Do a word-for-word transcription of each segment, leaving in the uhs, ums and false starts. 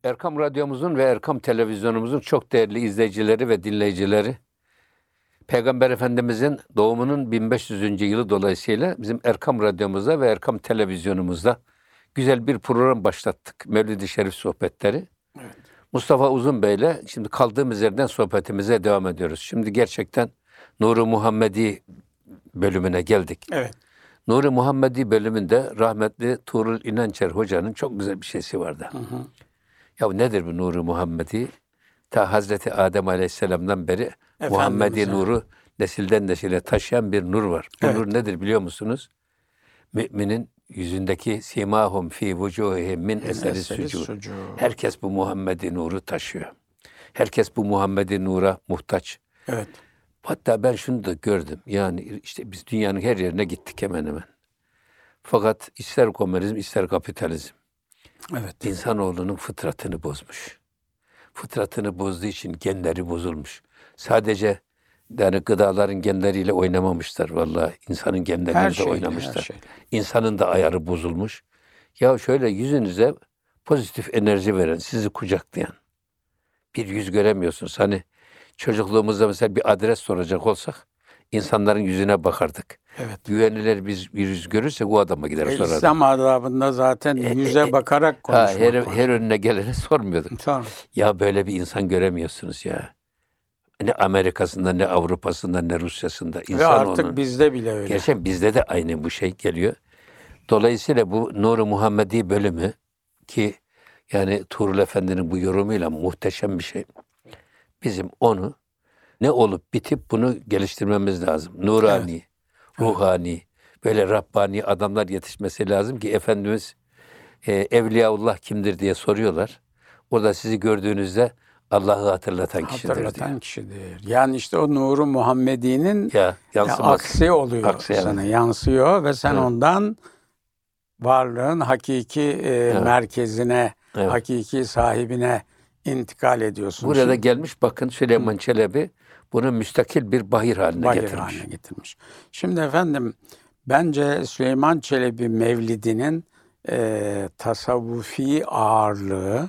Erkam Radyomuzun ve Erkam Televizyonumuzun çok değerli izleyicileri ve dinleyicileri, Peygamber Efendimizin doğumunun bin beş yüzüncü yılı dolayısıyla bizim Erkam Radyomuzda ve Erkam Televizyonumuzda güzel bir program başlattık. Mevlid-i Şerif sohbetleri. Evet. Mustafa Uzun Bey'le şimdi kaldığımız yerden sohbetimize devam ediyoruz. Şimdi gerçekten Nur-u Muhammedi bölümüne geldik. Evet. Nur-u Muhammedi bölümünde rahmetli Tuğrul İnançer Hoca'nın çok güzel bir şeysi vardı. Hı hı. Ya nedir bu Nur-u Muhammedi? Ta Hazreti Adem Aleyhisselam'dan beri Muhammedi nuru nesilden nesile taşıyan bir nur var. Bu Evet. nur nedir biliyor musunuz? Müminin yüzündeki simahum fi vucuhihim min eseri sucud. Herkes bu Muhammedi nuru taşıyor. Herkes bu Muhammedi nura muhtaç. Evet. Hatta ben şunu da gördüm. Yani işte biz dünyanın her yerine gittik hemen hemen. Fakat ister komünizm ister kapitalizm Evet. İnsanoğlunun fıtratını bozmuş. Fıtratını bozduğu için genleri bozulmuş. Sadece yani gıdaların genleriyle oynamamışlar vallahi. İnsanın genleriyle Her de şeyle, oynamışlar. her şeyle. İnsanın da ayarı bozulmuş. Ya şöyle yüzünüze pozitif enerji veren, sizi kucaklayan bir yüz göremiyorsunuz. Hani çocukluğumuzda mesela bir adres soracak olsak insanların yüzüne bakardık. Evet. Güvenilir biz bir yüz görürsek o adama gider E, sorardık. İslam adabında zaten E, yüze e, bakarak Ha, konuşmak her, var. her önüne geleni sormuyorduk. Tamam. Ya böyle bir insan göremiyorsunuz ya. Ne Amerika'sında, ne Avrupa'sında, ne Rusya'sında. Ve İnsan artık onun. bizde bile öyle. Gerçekten bizde de aynı bu şey geliyor. Dolayısıyla bu Nur-u Muhammedi bölümü ki yani Tuğrul Efendi'nin bu yorumuyla muhteşem bir şey. Bizim onu ne olup bitip bunu geliştirmemiz lazım. Nurani, ruhani, böyle Rabbani adamlar yetişmesi lazım ki Efendimiz e, Evliyaullah kimdir diye soruyorlar. Orada sizi gördüğünüzde Allah'ı hatırlatan kişidir Hatırlatan diyor. kişidir. Yani işte o nuru Muhammedi'nin Ya ya, yansıması. aksi oluyor Aksi, evet. sana, yansıyor ve sen Evet. ondan varlığın hakiki e, Evet. merkezine, Evet. hakiki sahibine intikal ediyorsun. Buraya da Şimdi gelmiş bakın Süleyman Çelebi bunu müstakil bir bahir haline bahir getirmiş. haline getirmiş. Şimdi efendim bence Süleyman Çelebi Mevlidi'nin e, tasavvufi ağırlığı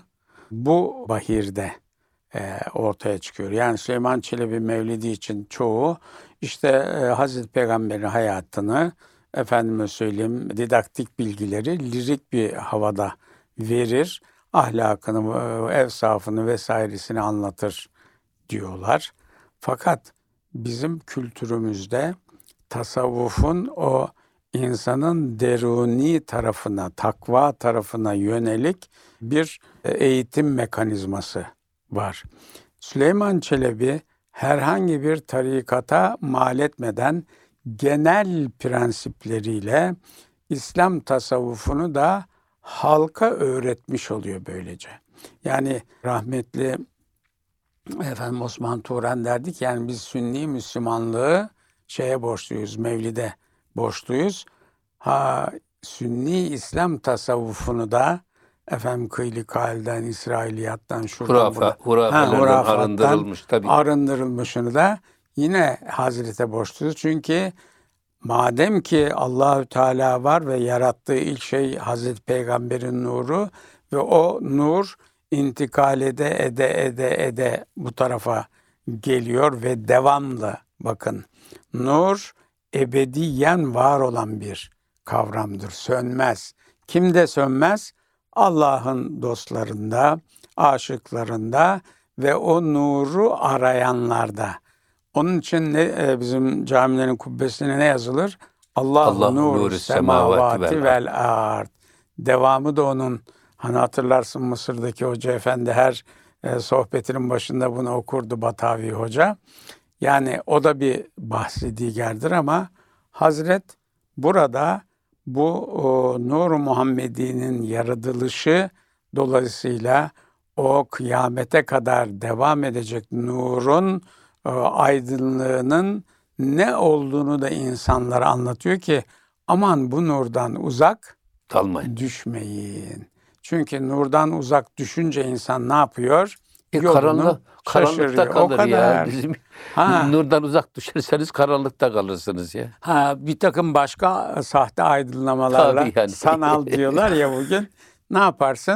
bu bahirde e, ortaya çıkıyor. Yani Süleyman Çelebi Mevlidi için çoğu işte e, Hazreti Peygamber'in hayatını, efendime söyleyeyim didaktik bilgileri lirik bir havada verir. Ahlakını, e, evsafını vesairesini anlatır diyorlar. Fakat bizim kültürümüzde tasavvufun o insanın deruni tarafına, takva tarafına yönelik bir eğitim mekanizması var. Süleyman Çelebi herhangi bir tarikata mal etmeden genel prensipleriyle İslam tasavvufunu da halka öğretmiş oluyor böylece. Yani rahmetli efendim Osman Turan derdi ki yani biz Sünni Müslümanlığı şeye borçluyuz, Mevlid'e borçluyuz. Ha Sünni İslam tasavvufunu da efendim kıylikalden, İsrailiyattan, şuradan Hurafa, buradan, hurafelerden hurafattan arındırılmış tabii. arındırılmışını da yine Hazret'e borçluyuz. Çünkü madem ki Allahü Teala var ve yarattığı ilk şey Hazreti Peygamber'in nuru ve o nur intikal ede ede ede ede bu tarafa geliyor ve devamlı bakın nur ebediyen var olan bir kavramdır. Sönmez. Kimde sönmez? Allah'ın dostlarında, aşıklarında ve o nuru arayanlarda. Onun için ne bizim camilerin kubbesine ne yazılır? Allahu Allah nuru nuru semavati semavati vel ard. Devamı da onun. Hani hatırlarsın Mısır'daki Hoca Efendi her e, sohbetinin başında bunu okurdu Batavi Hoca. Yani o da bir bahsi digerdir ama Hazret burada bu o, Nur-u Muhammedi'nin yaratılışı dolayısıyla o kıyamete kadar devam edecek nurun e, aydınlığının ne olduğunu da insanlara anlatıyor ki aman bu nurdan uzak Kalmayın. düşmeyin. Çünkü nurdan uzak düşünce insan ne yapıyor? E, Yolunu karanlık, karanlıkta şaşırıyor. kalır O kadar. ya. Bizim Ha. nurdan uzak düşerseniz karanlıkta kalırsınız ya. Ha, bir takım başka sahte aydınlamalarla Tabii yani. sanal diyorlar ya bugün. Ne yaparsın?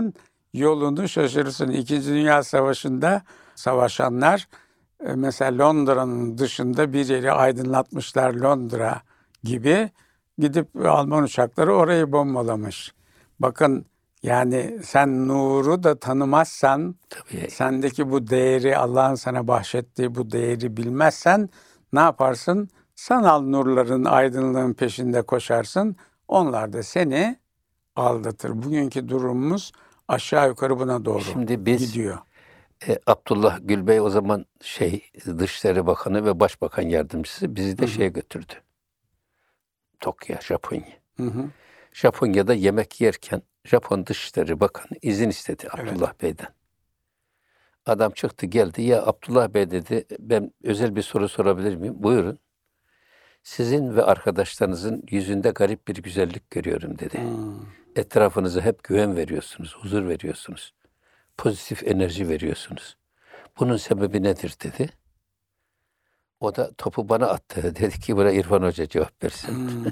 yolunu şaşırırsın. İkinci Dünya Savaşı'nda savaşanlar e, mesela Londra'nın dışında bir yeri aydınlatmışlar, Londra gibi, gidip Alman uçakları orayı bombalamış. Bakın, yani sen nuru da tanımazsan, Tabii. sendeki bu değeri, Allah'ın sana bahşettiği bu değeri bilmezsen ne yaparsın? Sanal nurların, aydınlığın peşinde koşarsın. Onlar da seni aldatır. Bugünkü durumumuz aşağı yukarı buna doğru Şimdi biz gidiyor. e, Abdullah Gül Bey o zaman şey Dışişleri Bakanı ve Başbakan Yardımcısı bizi de Hı hı. şeye götürdü. Tokyo, Japonya. Hı hı. Japonya'da yemek yerken Japon Dışişleri Bakanı izin istedi Evet. Abdullah Bey'den. Adam çıktı geldi. Ya Abdullah Bey dedi, ben özel bir soru sorabilir miyim? Buyurun. Sizin ve arkadaşlarınızın yüzünde garip bir güzellik görüyorum dedi. Hmm. Etrafınıza hep güven veriyorsunuz, huzur veriyorsunuz. Pozitif enerji veriyorsunuz. Bunun sebebi nedir dedi. O da topu bana attı. Dedi ki buna İrfan Hoca cevap versin. Hmm.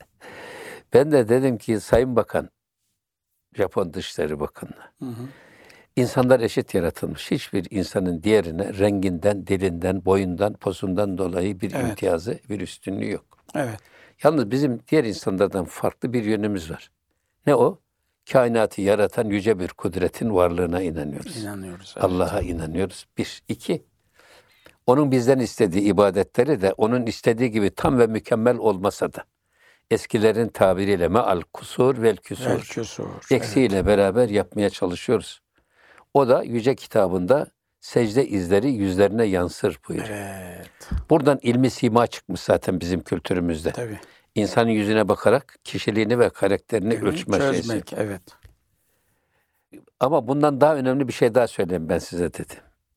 Ben de dedim ki Sayın Bakan, Japon Dışişleri Bakanı, Hı hı. İnsanlar eşit yaratılmış. Hiçbir insanın diğerine renginden, dilinden, boyundan, posundan dolayı bir Evet. imtiyazı, bir üstünlüğü yok. Evet. Yalnız bizim diğer insanlardan farklı bir yönümüz var. Ne o? Kainatı yaratan yüce bir kudretin varlığına inanıyoruz. İnanıyoruz. Evet. Allah'a inanıyoruz. Bir. İki, onun bizden istediği ibadetleri de onun istediği gibi tam ve mükemmel olmasa da eskilerin tabiriyle meal kusur vel küsur, Vel küsur. eksiğiyle beraber yapmaya çalışıyoruz. O da yüce kitabında secde izleri yüzlerine yansır buyuruyor. Evet. Buradan ilmi sima çıkmış zaten bizim kültürümüzde. Tabii. İnsanın yüzüne bakarak kişiliğini ve karakterini Değil mi? ölçme şeysi. Çözmek. Evet. Ama bundan daha önemli bir şey daha söyleyeyim ben size dedim.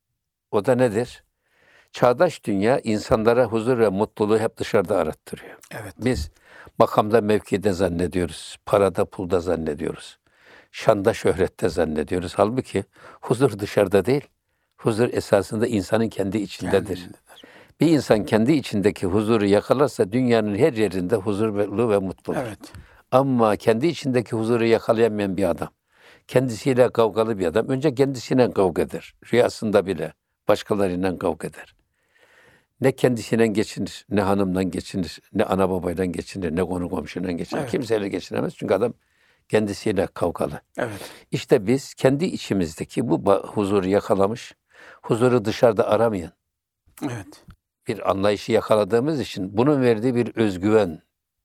O da nedir? Çağdaş dünya insanlara huzur ve mutluluğu hep dışarıda arattırıyor. Evet. Biz makamda mevkide zannediyoruz, parada pulda zannediyoruz, şanda şöhrette zannediyoruz. Halbuki huzur dışarıda değil, huzur esasında insanın kendi içindedir. Kendindedir. Bir insan kendi içindeki huzuru yakalarsa dünyanın her yerinde huzurlu ve mutlu olur. Evet. Ama kendi içindeki huzuru yakalayamayan bir adam, kendisiyle kavgalı bir adam, önce kendisiyle kavga eder. Rüyasında bile başkalarıyla kavga eder. Ne kendisiyle geçinir, ne hanımdan geçinir, ne ana babayla geçinir, ne konu komşuyla geçinir. Evet. Kimseyle geçinemez çünkü adam kendisiyle kavgalı. Evet. İşte biz kendi içimizdeki bu ba- huzuru yakalamış, huzuru dışarıda aramayan Evet. bir anlayışı yakaladığımız için bunun verdiği bir özgüven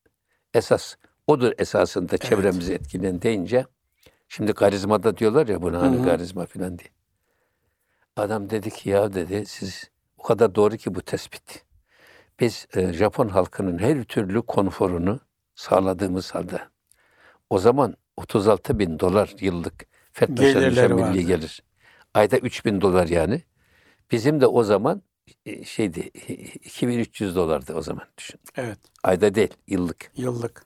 esas odur esasında çevremizi etkileyen deyince şimdi karizmada diyorlar ya buna hani Hı hı. karizma filan diye. Adam dedi ki ya dedi siz o kadar doğru ki bu tespit. Biz e, Japon halkının her türlü konforunu sağladığımız halde o zaman otuz altı bin dolar yıllık Fert başa düşen Gelirleri milli vardı. gelir. Ayda üç bin dolar yani. Bizim de o zaman e, şeydi iki bin üç yüz dolardı o zaman düşün. Evet. Ayda değil yıllık. Yıllık.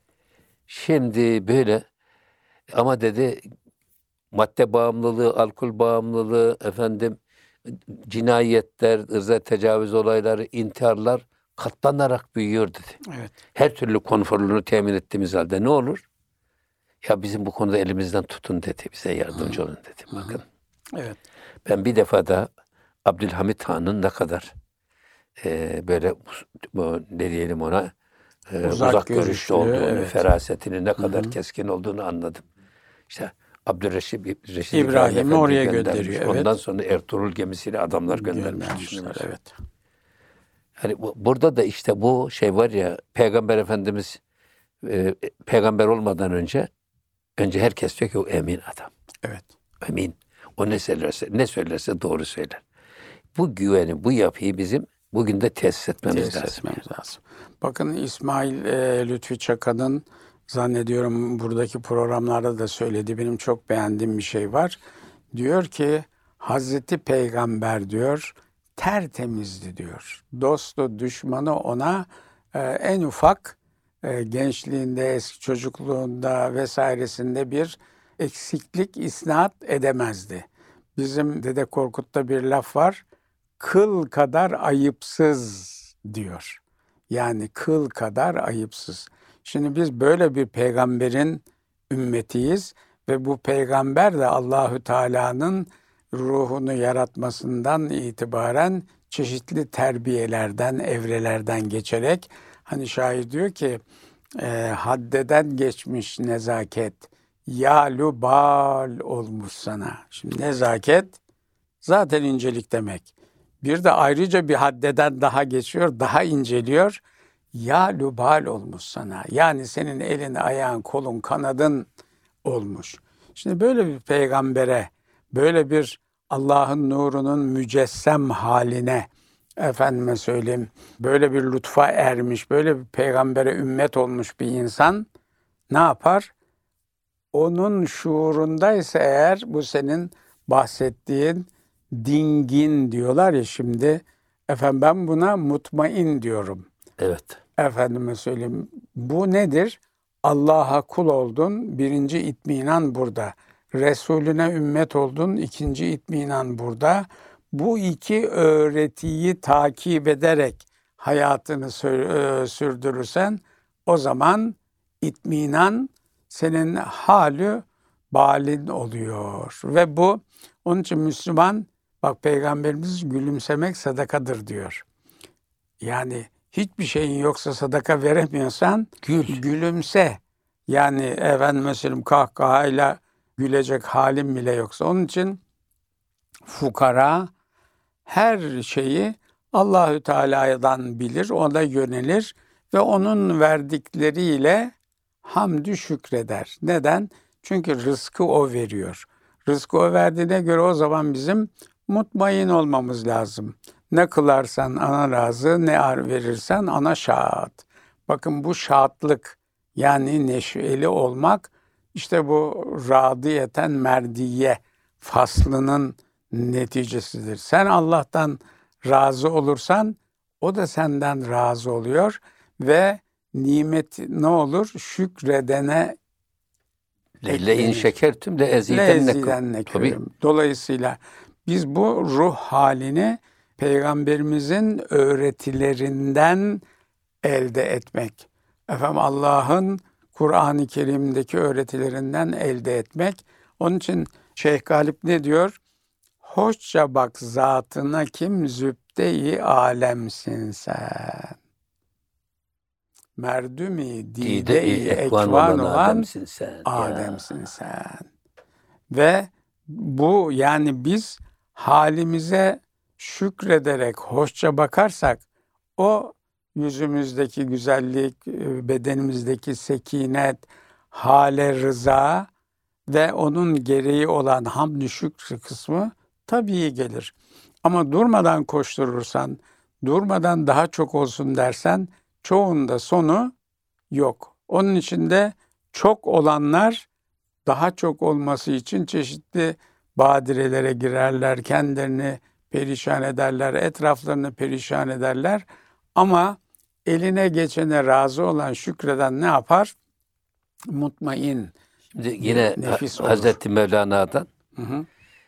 Şimdi böyle ama dedi madde bağımlılığı, alkol bağımlılığı, efendim cinayetler, ırza tecavüz olayları, intiharlar katlanarak büyüyor dedi. Evet. Her türlü konforunu temin ettiğimiz halde ne olur? Ya bizim bu konuda elimizden tutun dedi, bize yardımcı olun dedi. Bakın Evet. ben bir defa da Abdülhamit Han'ın ne kadar e, böyle bu, ne diyelim ona e, Uzak uzak, görüşlü, görüşlü olduğunu, evet. ferasetinin ne kadar Hı hı. keskin olduğunu anladım. İşte Abdülreşid Reşid İbrahim'i İbrahim Efendi oraya göndermiş. gönderiyor, Ondan evet. sonra Ertuğrul gemisiyle adamlar göndermiş. Göndermişler. düşünüyorsun. Evet. Yani bu, burada da işte bu şey var ya Peygamber Efendimiz e, peygamber olmadan önce önce herkes diyor ki o emin adam. Evet. Emin. O ne söylerse ne söylerse doğru söyler. Bu güveni, bu yapıyı bizim bugün de tesis etmemiz Tesis lazım. etmemiz lazım. Bakın İsmail e, Lütfi Çaka'nın zannediyorum buradaki programlarda da söylediği benim çok beğendiğim bir şey var. Diyor ki Hazreti Peygamber diyor tertemizdi diyor. Dostu düşmanı ona e, en ufak e, gençliğinde, eski çocukluğunda vesairesinde bir eksiklik isnat edemezdi. Bizim Dede Korkut'ta bir laf var. Kıl kadar ayıpsız diyor. Yani kıl kadar ayıpsız. Şimdi biz böyle bir peygamberin ümmetiyiz ve bu peygamber de Allahü Teala'nın ruhunu yaratmasından itibaren çeşitli terbiyelerden, evrelerden geçerek, hani şair diyor ki e, haddeden geçmiş nezaket, yalu bal olmuş sana. Şimdi nezaket zaten incelik demek. Bir de ayrıca bir haddeden daha geçiyor, daha inceliyor. Yalu bal olmuş sana. Yani senin elin, ayağın, kolun, kanadın olmuş. Şimdi böyle bir peygambere, böyle bir Allah'ın nurunun mücessem haline, efendime söyleyeyim, böyle bir lütfa ermiş, böyle bir peygambere ümmet olmuş bir insan ne yapar? Onun şuurundaysa eğer, bu senin bahsettiğin dingin diyorlar ya şimdi, efendim ben buna mutmain diyorum. Evet. Efendime söyleyeyim, bu nedir? Allah'a kul oldun, birinci itminan burada. Resulüne ümmet oldun, ikinci itminan burada. Bu iki öğretiyi takip ederek hayatını sürdürürsen, o zaman itminan senin halü balin oluyor. Ve bu, onun için Müslüman, bak Peygamberimiz gülümsemek sadakadır diyor. Yani hiçbir şeyin yoksa sadaka veremiyorsan Gül. gülümse. Yani efendim mesela kahkahayla gülecek halim bile yoksa. Onun için fukara her şeyi Allahü Teala'dan bilir, ona yönelir ve onun verdikleriyle hamdü şükreder. Neden? Çünkü rızkı o veriyor. Rızkı o verdiğine göre o zaman bizim mutmain olmamız lazım. Ne kılarsan ana razı, ne ar verirsen ana şad. Bakın bu şadlık, yani neşveli olmak, işte bu radiyeten merdiye faslının neticesidir. Sen Allah'tan razı olursan o da senden razı oluyor ve nimet ne olur? Şükredene Le in şekertüm le ezidennekum. Dolayısıyla biz bu ruh halini Peygamberimizin öğretilerinden elde etmek, efendim Allah'ın Kur'an-ı Kerim'deki öğretilerinden elde etmek. Onun için Şeyh Galip ne diyor? Hoşça bak zatına kim zübde-i alemsin sen. Merdumi dide-i ekvan olan Adem'sin sen. Adem'sin sen. Ve bu, yani biz halimize şükrederek hoşça bakarsak, o yüzümüzdeki güzellik, bedenimizdeki sekinet, hale rıza ve onun gereği olan hamd-i şükür kısmı tabii gelir. Ama durmadan koşturursan, durmadan daha çok olsun dersen, çoğunda sonu yok. Onun için de çok olanlar daha çok olması için çeşitli badirelere girerler, kendilerini perişan ederler, etraflarını perişan ederler. Ama eline geçene razı olan, şükreden ne yapar? Mutmain. Şimdi yine nefis olur. Hazreti Mevlana'dan Hı hı.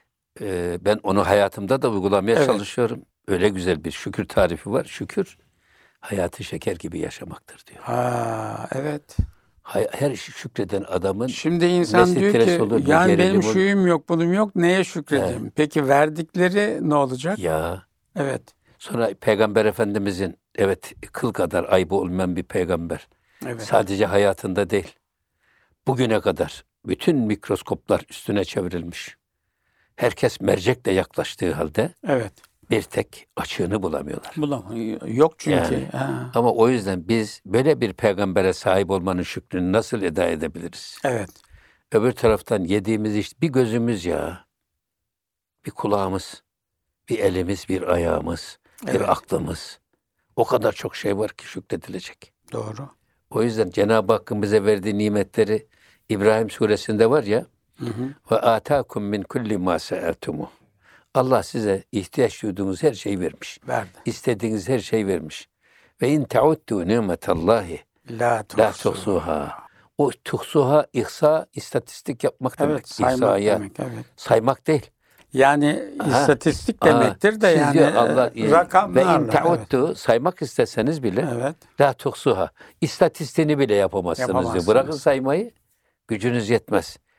e, ben onu hayatımda da uygulamaya Evet. çalışıyorum. Öyle güzel bir şükür tarifi var. Şükür hayatı şeker gibi yaşamaktır diyor. Ha, evet. Hay- Her şükreden adamın Şimdi insan ne diyor stresi ki olur, ne yani gerilim benim olur. şuyum yok, bunun yok, neye şükredeyim? Evet. Peki verdikleri ne olacak? Ya Evet. sonra Peygamber Efendimizin, evet, kıl kadar ayıbı olmayan bir peygamber. Evet. Sadece hayatında değil, bugüne kadar bütün mikroskoplar üstüne çevrilmiş. Herkes mercekle yaklaştığı halde Evet. bir tek açığını bulamıyorlar. Bulamam. Yok çünkü. Yani. Ha. Ama o yüzden biz böyle bir peygambere sahip olmanın şükrünü nasıl eda edebiliriz? Evet. Öbür taraftan yediğimiz işte bir gözümüz ya, bir kulağımız, bir elimiz, bir ayağımız, bir Evet. aklımız. O kadar çok şey var ki şükredilecek. Doğru. O yüzden Cenab-ı Hakk'ın bize verdiği nimetleri İbrahim suresinde var ya, Hı hı. ve ataakum min kulli ma sa'altumu. Allah size ihtiyaç duyduğunuz her şeyi vermiş. Verdi. İstediğiniz her şeyi vermiş. Ve in ta'uddu nimetallahi La la tuhsu. tuhsuha. O tuhsuha, ihsa, istatistik yapmak demek. Evet, saymak İhsaya, demek. Evet. saymak değil. Yani Ha. istatistik Aa, demektir de siz yani diyor Allah, e, ve rakamlarla. in ta'uddu, saymak isteseniz bile Evet. la tuhsuha. İstatistiğini bile yapamazsınız diyor. Yapamazsınız. Bırakın saymayı, gücünüz yetmez.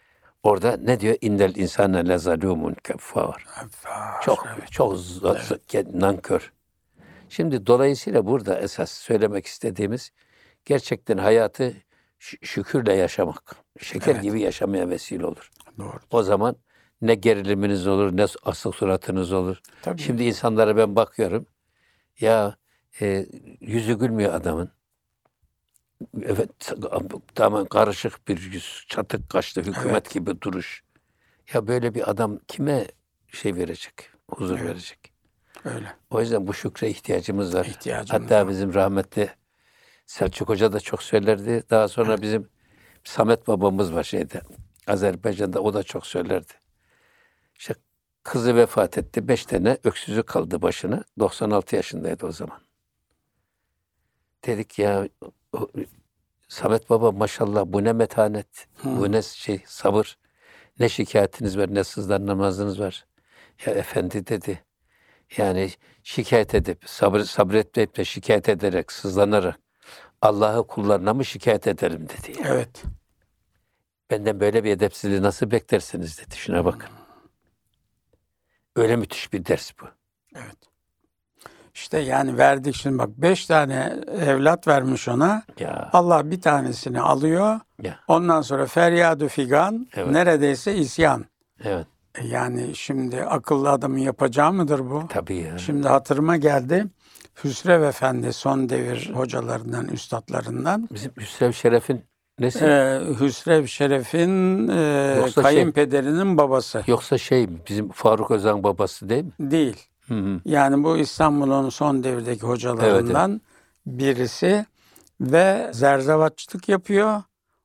Orada ne diyor? İnnel insane lezalumun keffar. Affar, Çok evet. çok z- z- nankör. Şimdi dolayısıyla burada esas söylemek istediğimiz gerçekten hayatı ş- şükürle yaşamak. Şeker Evet. gibi yaşamaya vesile olur. Doğru. O zaman ne geriliminiz olur, ne asık suratınız olur. Tabii. Şimdi insanlara ben bakıyorum. Ya e, yüzü gülmüyor adamın. Evet, tamamen karışık bir yüz, çatık kaşlı hükümet Evet. gibi duruş. Ya böyle bir adam kime şey verecek, huzur Evet. verecek? Öyle. O yüzden bu şükre ihtiyacımız var. İhtiyacımız Hatta var. bizim rahmetli Selçuk Hoca da çok söylerdi. Daha sonra bizim Samet babamız var şeyde, Azerbaycan'da, o da çok söylerdi. İşte kızı vefat etti. Beş tane öksüzü kaldı başına. doksan altı yaşındaydı o zaman. Dedik ya o- Samet baba maşallah bu ne metanet, Hı. bu ne şey sabır, ne şikayetiniz var, ne sızlar namazınız var. Ya efendi dedi. Yani şikayet edip, sabır, sabretmeyip de şikayet ederek, sızlanarak Allah'ı kullarına mı şikayet ederim dedi. Yani. Evet. Benden böyle bir edepsizliği nasıl beklersiniz dedi. Şuna bakın. Öyle müthiş bir ders bu. Evet. İşte yani verdik şimdi bak beş tane evlat vermiş ona. Ya, Allah bir tanesini alıyor. ya, Ondan sonra feryadu figan, Evet. neredeyse isyan. evet. E Yani şimdi akıllı adamın yapacağı mıdır bu? Tabii ya. Şimdi hatırıma geldi. Hüsrev Efendi son devir hocalarından, üstadlarından. Bizim Hüsrev Şeref'in nesi? Ee, Hüsrev Şeref'in e, Yoksa şey- kayınpederinin babası. Yoksa şey mi? Bizim Faruk Özan babası değil mi? Değil. Hı hı. Yani bu İstanbul'un son devirdeki hocalarından birisi ve zerzevatçılık yapıyor.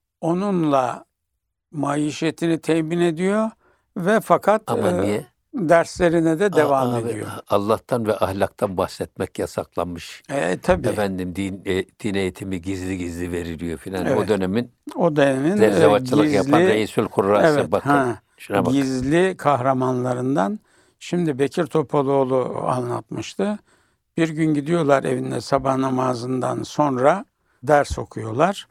Onunla maişetini temin ediyor ve fakat Ama e, niye? derslerine de devam Aa, abi, ediyor. Allah'tan ve ahlaktan bahsetmek yasaklanmış. E, tabii Efendim din, e, din eğitimi gizli gizli veriliyor filan. Evet. O dönemin o dönemin e, zerzevatçılık yapan gizli, Reisül Kurrası evet, bakın. ha, Şuna bak. gizli kahramanlarından. Şimdi Bekir Topaloğlu anlatmıştı. Bir gün gidiyorlar evinde sabah namazından sonra ders okuyorlar.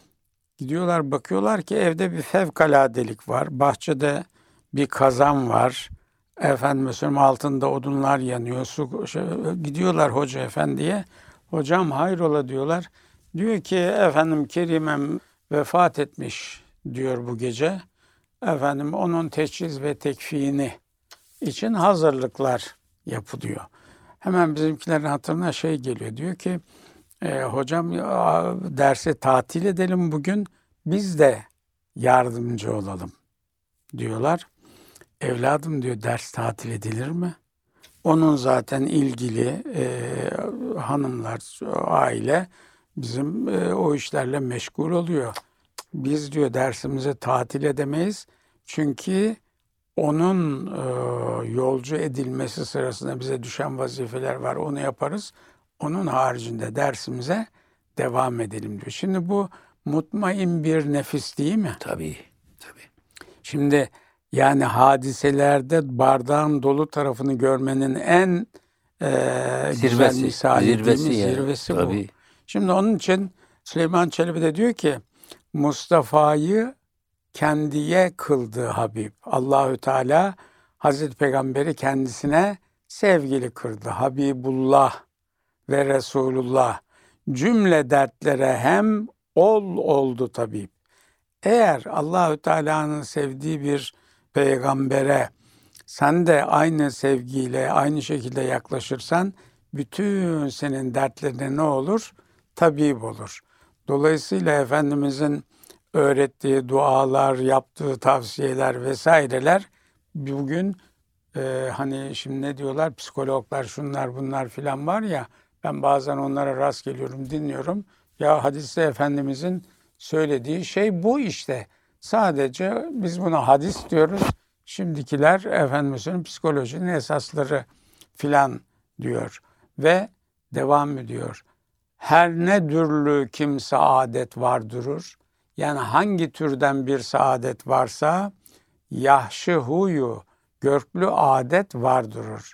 Gidiyorlar bakıyorlar ki evde bir fevkaladelik var. Bahçede bir kazan var. Efendim söyleyeyim altında odunlar yanıyor. Su, şey, gidiyorlar hoca efendiye. Hocam hayrola diyorlar. Diyor ki efendim Kerimem vefat etmiş diyor bu gece. Efendim onun teçhiz ve tekfiini için hazırlıklar yapılıyor. Hemen bizimkilerin hatırına şey geliyor. Diyor ki e, hocam ya, dersi tatil edelim bugün. Biz de yardımcı olalım diyorlar. Evladım diyor ders tatil edilir mi? Onun zaten ilgili e, hanımlar, aile bizim e, o işlerle meşgul oluyor. Biz diyor dersimizi tatil edemeyiz. Çünkü onun e, yolcu edilmesi sırasında bize düşen vazifeler var. Onu yaparız. Onun haricinde dersimize devam edelim diyor. Şimdi bu mutmain bir nefis değil mi? Tabii. Tabii. Şimdi yani hadiselerde bardağın dolu tarafını görmenin en e, güzel Zirvesi. misali değil mi? Zirvesi ya. Zirvesi bu. Tabii. Şimdi onun için Süleyman Çelebi de diyor ki Mustafa'yı kendiye kıldı Habib. Allahü Teala Hazreti Peygamber'i kendisine sevgili kıldı. Habibullah ve Resulullah cümle dertlere hem ol oldu tabip. Eğer Allahü Teala'nın sevdiği bir peygambere sen de aynı sevgiyle, aynı şekilde yaklaşırsan bütün senin dertlerine ne olur? Tabip olur. Dolayısıyla Efendimizin öğrettiği dualar, yaptığı tavsiyeler vesaireler bugün e, hani şimdi ne diyorlar psikologlar şunlar bunlar filan var ya ben bazen onlara rast geliyorum dinliyorum. Ya hadiste Efendimizin söylediği şey bu işte. Sadece biz buna hadis diyoruz. Şimdikiler Efendimizin psikolojinin esasları filan diyor ve devam ediyor. Her ne türlü kim saadet var durur. Yani hangi türden bir saadet varsa yahşi huyu, görklü adet var durur.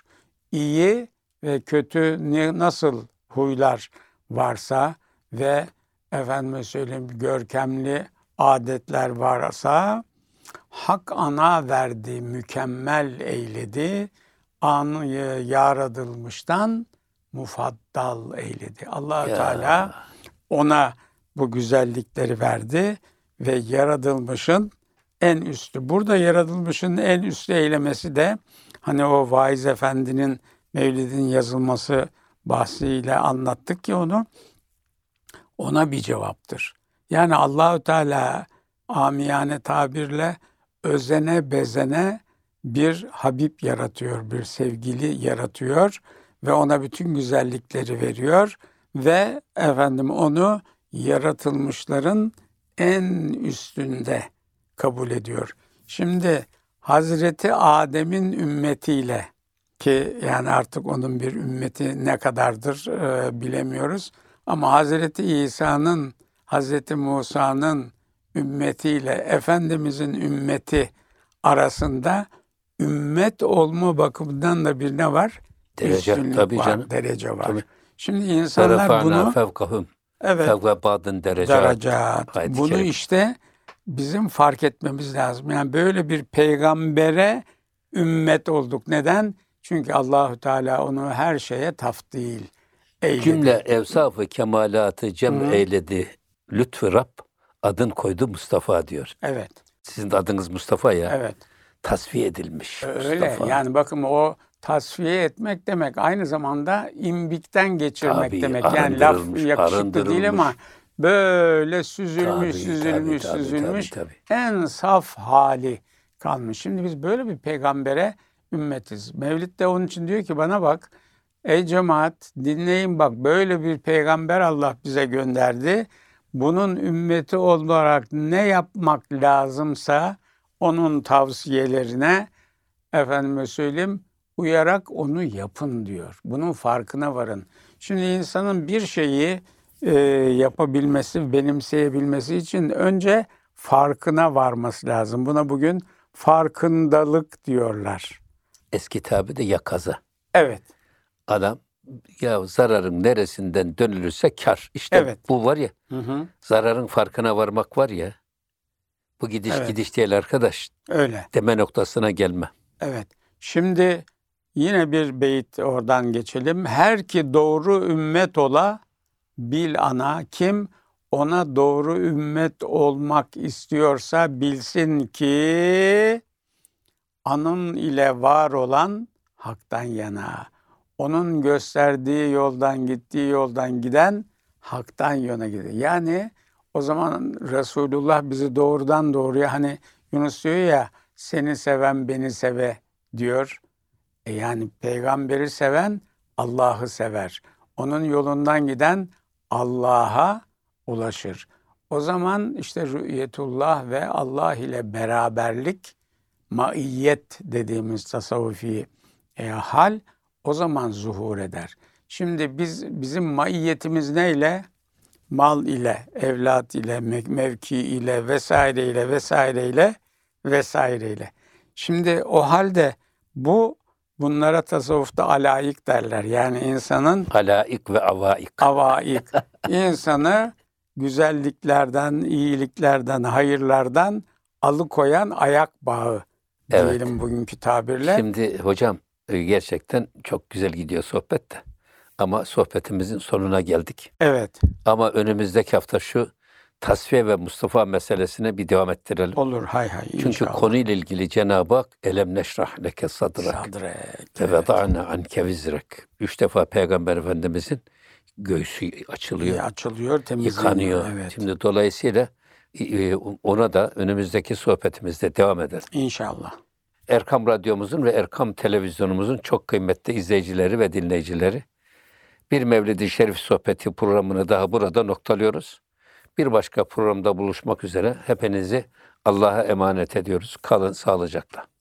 İyi ve kötü ne, nasıl huylar varsa ve efendime söyleyeyim görkemli adetler varsa Hak ana verdi, mükemmel eyledi. Anı yaratılmıştan mufaddal eyledi. Allah Ya. Teala ona bu güzellikleri verdi ve yaratılmışın en üstü. Burada yaratılmışın en üstü eylemesi de hani o vaiz efendinin Mevlid'in yazılması bahsiyle anlattık ki onu, ona bir cevaptır. Yani Allahü Teala amiyane tabirle özene bezene bir Habib yaratıyor, bir sevgili yaratıyor ve ona bütün güzellikleri veriyor ve efendim onu yaratılmışların en üstünde kabul ediyor. Şimdi Hazreti Adem'in ümmetiyle, ki yani artık onun bir ümmeti ne kadardır e, bilemiyoruz. Ama Hazreti İsa'nın, Hazreti Musa'nın ümmetiyle Efendimizin ümmeti arasında ümmet olma bakımından da bir ne var? Derece, Üstünlük tabii var, canım. derece var. Tabii. Şimdi insanlar Ferefana bunu fevkahum. evet, Fevka badın derecat. derecat. Ayet-i Bunu kerime. işte bizim fark etmemiz lazım. Yani böyle bir peygambere ümmet olduk. Neden? Çünkü Allahü Teala onu her şeye tafdil eyledi. Cümle evsaf ve kemalatı cem Hı. eyledi. Lütfü Rab adın koydu Mustafa diyor. Evet. Sizin de adınız Mustafa ya. Evet. Tasfiye edilmiş Öyle. Mustafa. Yani bakın o tasfiye etmek demek aynı zamanda imbikten geçirmek Tabii, demek. Yani laf arındırılmış, yakışıklı değil arındırılmış. ama böyle süzülmüş, Tabii, süzülmüş, tabii, tabii, süzülmüş. tabii, En saf hali kalmış. Şimdi biz böyle bir peygambere ümmetiz. Mevlid de onun için diyor ki bana bak ey cemaat dinleyin bak böyle bir peygamber Allah bize gönderdi. Bunun ümmeti olarak ne yapmak lazımsa onun tavsiyelerine efendime söyleyeyim uyarak onu yapın diyor. Bunun farkına varın. Şimdi insanın bir şeyi e, yapabilmesi, benimseyebilmesi için önce farkına varması lazım. Buna bugün farkındalık diyorlar. Eski tabi de yakaza. Evet. Adam ya zararın neresinden dönülürse kar. İşte Evet. bu var ya. Hı hı. Zararın farkına varmak var ya. Bu gidiş Evet. gidiş değil arkadaş. Öyle. Deme noktasına gelme. Evet. Şimdi yine bir beyit oradan geçelim. Her ki doğru ümmet ola bil ana kim ona doğru ümmet olmak istiyorsa bilsin ki anın ile var olan haktan yana. Onun gösterdiği yoldan gittiği yoldan giden haktan yana gidiyor. Yani o zaman Resulullah bizi doğrudan doğruya hani Yunus diyor ya seni seven beni seve diyor. E yani peygamberi seven Allah'ı sever. Onun yolundan giden Allah'a ulaşır. O zaman işte rü'yetullah ve Allah ile beraberlik, maiyet dediğimiz tasavvufi e, hal o zaman zuhur eder. Şimdi biz bizim maiyetimiz neyle? Mal ile, evlat ile, mevki ile, vesaire ile, vesaire ile, vesaire ile. Şimdi o halde bu bunlara tasavvufta alaik derler. Yani insanın Alaik ve avaik. avaik. İnsanı güzelliklerden, iyiliklerden, hayırlardan alıkoyan ayak bağı Evet. diyelim bugünkü tabirle. Şimdi hocam e, gerçekten çok güzel gidiyor sohbet de. Ama sohbetimizin sonuna geldik. Evet. Ama önümüzdeki hafta şu tasfiye ve Mustafa meselesine bir devam ettirelim. Olur hay hay Çünkü inşallah. konuyla ilgili Cenab-ı Hak elem neşrah leke sadrak Sadrek. ve veda'na anke vizrek. Üç defa Peygamber Efendimizin göğsü açılıyor, İyi açılıyor, temizleniyor. yıkanıyor. Evet. Şimdi dolayısıyla e, ona da önümüzdeki sohbetimizde devam edelim. İnşallah. Erkam Radyomuzun ve Erkam Televizyonumuzun çok kıymetli izleyicileri ve dinleyicileri, bir Mevlid-i Şerif sohbeti programını daha burada noktalıyoruz. Bir başka programda buluşmak üzere hepinizi Allah'a emanet ediyoruz. Kalın sağlıcakla.